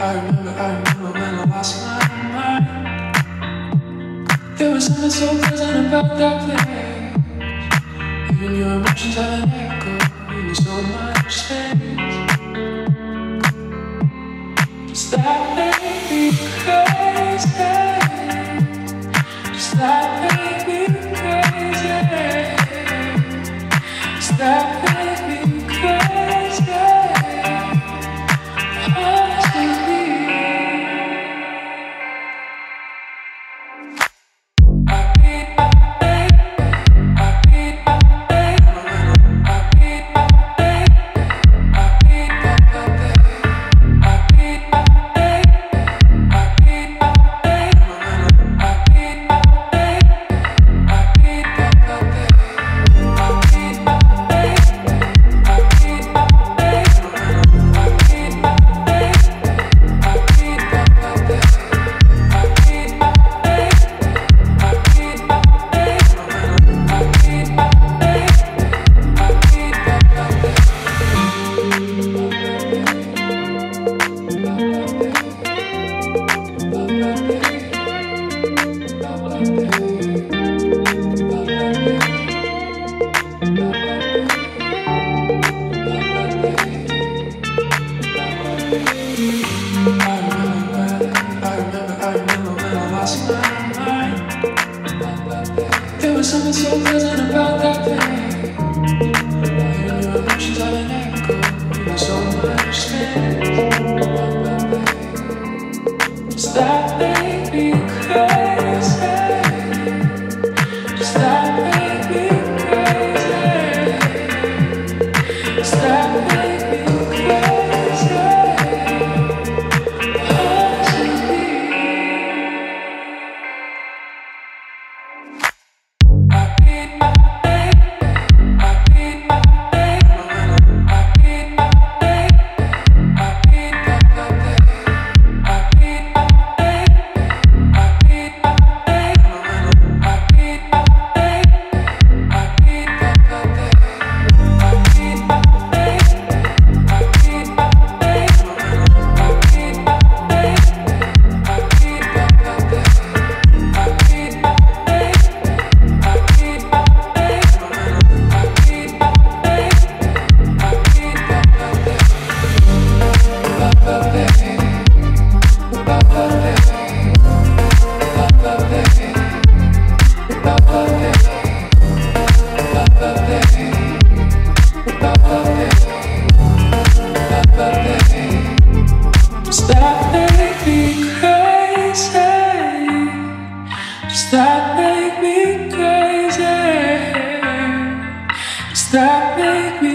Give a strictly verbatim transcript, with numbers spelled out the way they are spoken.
I remember, I remember when I lost my mind. There was something so pleasant about that place. Even your emotions have an echo in so much space. Does that make me crazy? Does that make me crazy? Does that make me crazy? Honestly, I beat my baby, I beat my baby, I beat my baby, I beat my baby, I beat my baby, I beat my baby, I beat my baby, I beat my baby, I beat my baby, I beat my baby, I beat my baby, I beat my baby, I beat my baby, I beat my baby, I beat my There was something so pleasant about that place. Even your emotions have an echo in so much space. Does that make me crazy? Does that make me crazy? Does that make me crazy? Honestly, I beat my baby, I beat my baby, I beat my baby, I beat my baby, I beat my baby, I beat my baby, I beat my baby, I beat my baby, I beat my baby, I beat my baby, I beat my baby, I beat my baby, I beat my baby, I beat my baby, I beat my baby, I beat my baby. Does that make me crazy? Does that make me crazy? Does that make me